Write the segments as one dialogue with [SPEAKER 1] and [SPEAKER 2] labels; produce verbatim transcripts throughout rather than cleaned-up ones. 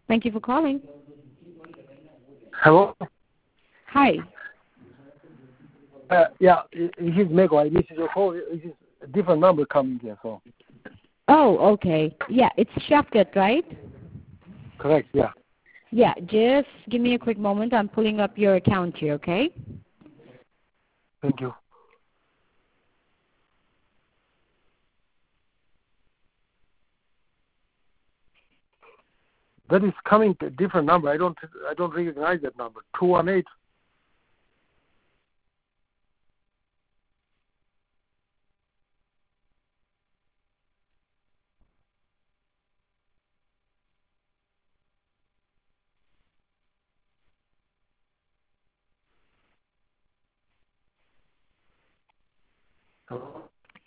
[SPEAKER 1] Thank you for calling.
[SPEAKER 2] Hello?
[SPEAKER 1] Hi.
[SPEAKER 2] Uh, yeah, it, it's Michael. I missed your call. It's a different number coming here, so.
[SPEAKER 1] Oh, okay. Yeah, it's Shafkat, right?
[SPEAKER 2] Correct, yeah.
[SPEAKER 1] Yeah, just give me a quick moment. I'm pulling up your account here, okay?
[SPEAKER 2] Thank you. That is coming a different number. I don't I don't recognize that number. two one eight. Hello?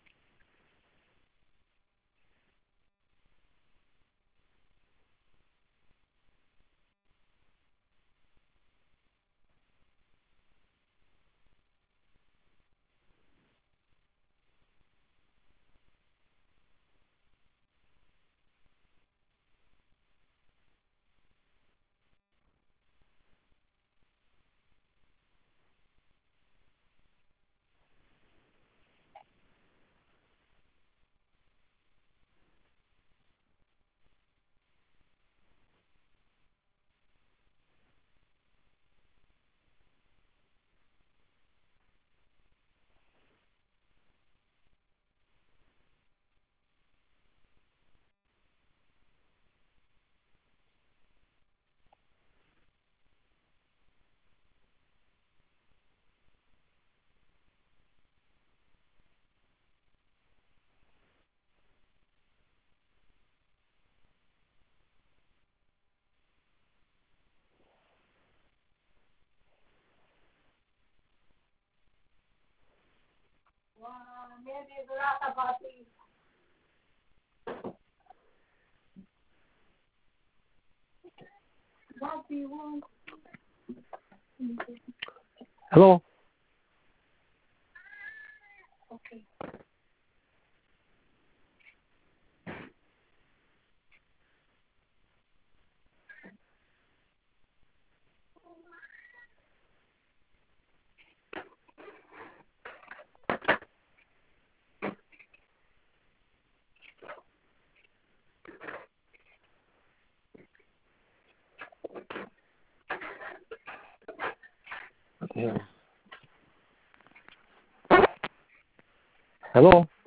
[SPEAKER 2] Hello? Okay. Yeah. Hello?